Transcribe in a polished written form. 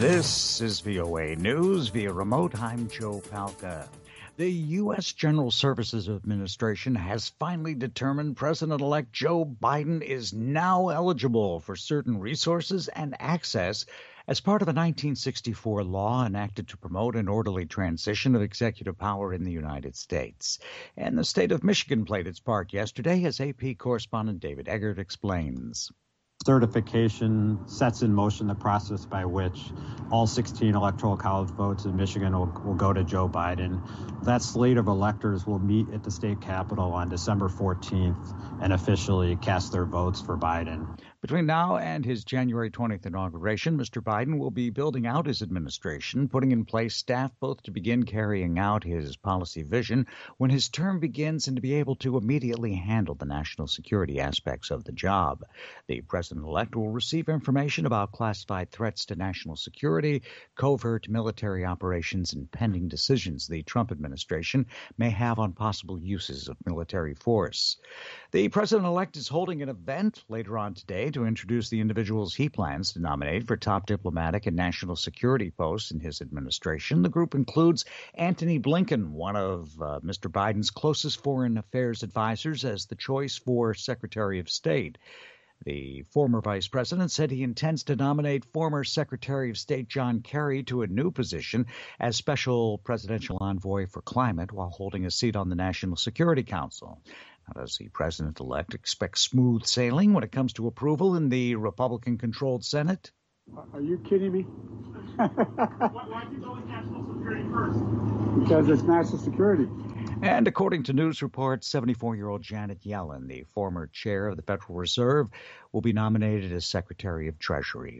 This is VOA News via remote. I'm Joe Palca. The U.S. General Services Administration has finally determined President-elect Joe Biden is now eligible for certain resources and access as part of a 1964 law enacted to promote an orderly transition of executive power in the United States. And the state of Michigan played its part yesterday, as AP correspondent David Eggert explains. Certification sets in motion the process by which all 16 electoral college votes in Michigan will go to Joe Biden. That slate of electors will meet at the state capitol on December 14th and officially cast their votes for Biden. Between now and his January 20th inauguration, Mr. Biden will be building out his administration, putting in place staff both to begin carrying out his policy vision when his term begins and to be able to immediately handle the national security aspects of the job. The president-elect will receive information about classified threats to national security, covert military operations, and pending decisions the Trump administration may have on possible uses of military force. The president-elect is holding an event later on today to introduce the individuals he plans to nominate for top diplomatic and national security posts in his administration. The group includes Antony Blinken, one of Mr. Biden's closest foreign affairs advisors, as the choice for Secretary of State. The former vice president said he intends to nominate former Secretary of State John Kerry to a new position as special presidential envoy for climate while holding a seat on the National Security Council. Now, does the president-elect expect smooth sailing when it comes to approval in the Republican-controlled Senate? Are you kidding me? Why do you go with national security first? Because it's national security. And according to news reports, 74-year-old Janet Yellen, the former chair of the Federal Reserve, will be nominated as Secretary of Treasury.